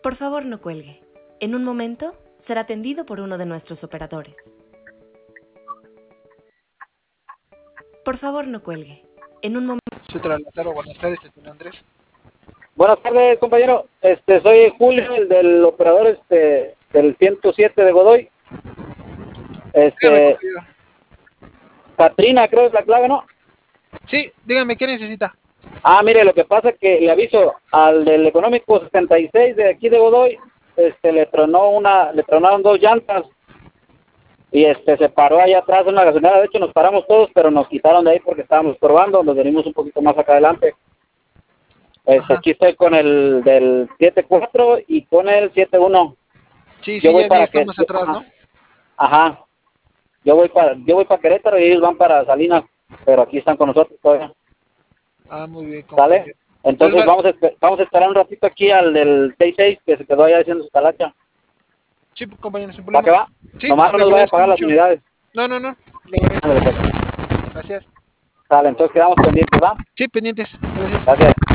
Por favor, no cuelgue. En un momento será atendido por uno de nuestros operadores. Por favor, no cuelgue. En un momento... Buenas tardes, Andrés. Buenas tardes, compañero. Soy Julio, el del operador del 107 de Godoy. Dígame, compañero. Katrina, creo es la clave, ¿no? Sí, dígame, ¿qué necesita? Mire, lo que pasa es que le aviso al del económico 76 de aquí de Godoy, le tronaron dos llantas y se paró allá atrás en la gasolinera. De hecho, nos paramos todos, pero nos quitaron de ahí porque estábamos probando, nos venimos un poquito más acá adelante. Aquí estoy con el del 74 y con el 71. Sí, Yo voy ya vi, para está más atrás, ¿no? Ajá. Yo voy para Querétaro y ellos van para Salinas, pero aquí están con nosotros todavía. Muy bien, compañero. ¿Sale? Entonces vamos a esperar un ratito aquí al del 66 que se quedó allá haciendo su talacha. Sí, compañero, sin ¿Va problema. que va? Sí, Nomás no le nos vaya a agradezco pagar las mucho. unidades. No, le agradezco. Ándale, pues. Gracias. Sale, entonces quedamos pendientes, ¿va? Sí, pendientes. Gracias. Gracias.